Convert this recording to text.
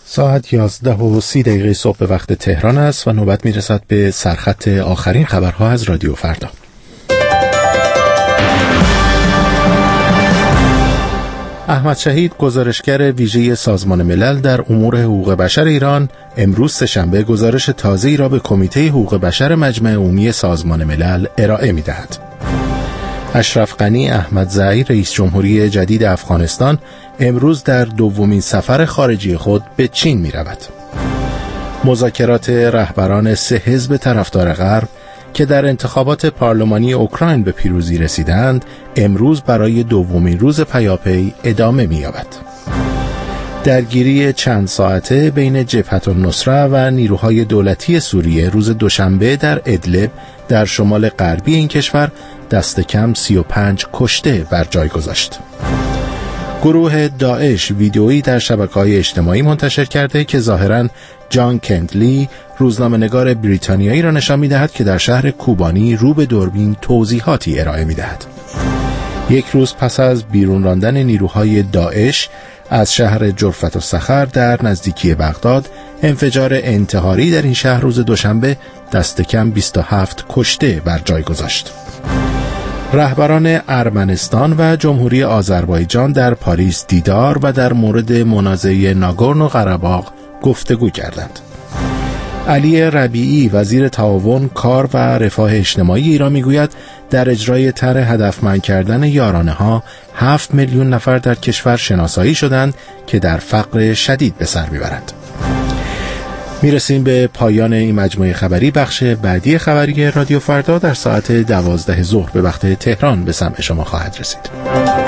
ساعت 11:30 صبح به وقت تهران است و نوبت میرسد به سرخط آخرین خبرها از رادیو فردا. احمد شهید، گزارشگر ویژه سازمان ملل در امور حقوق بشر ایران، امروز سه‌شنبه گزارش تازه‌ای را به کمیته حقوق بشر مجمع عمومی سازمان ملل ارائه می‌دهد. اشرف غنی احمدزئی، رئیس جمهوری جدید افغانستان، امروز در دومین سفر خارجی خود به چین می‌رود. مذاکرات رهبران 3 حزب طرفدار غرب که در انتخابات پارلمانی اوکراین به پیروزی رسیدند، امروز برای دومین روز پیاپی ادامه می‌یابد. درگیری چند ساعته بین جبهة النصره و نیروهای دولتی سوریه روز دوشنبه در ادلب در شمال غربی این کشور دست کم 35 کشته بر جای گذاشت. گروه داعش ویدئویی در شبکه‌های اجتماعی منتشر کرده که ظاهراً جان کندلی، روزنامه‌نگار بریتانیایی را نشان می‌دهد که در شهر کوبانی رو به دوربین توضیحاتی ارائه می‌دهد. یک روز پس از بیرون راندن نیروهای داعش از شهر جرفت الصخر در نزدیکی بغداد، انفجار انتحاری در این شهر روز دوشنبه دست کم 27 کشته بر جای گذاشت. رهبران ارمنستان و جمهوری آذربایجان در پاریس دیدار و در مورد منازعه ناگورنو قره‌باغ گفتگو کردند. علی ربیعی، وزیر تعاون، کار و رفاه اجتماعی ایران میگوید در اجرای طرح هدفمند کردن یارانه‌ها 7 میلیون نفر در کشور شناسایی شدند که در فقر شدید به سر میبرند. میرسیم به پایان این مجموعه خبری. بخش بعدی خبری رادیو فردا در ساعت 12 ظهر به وقت تهران به سمع شما خواهد رسید.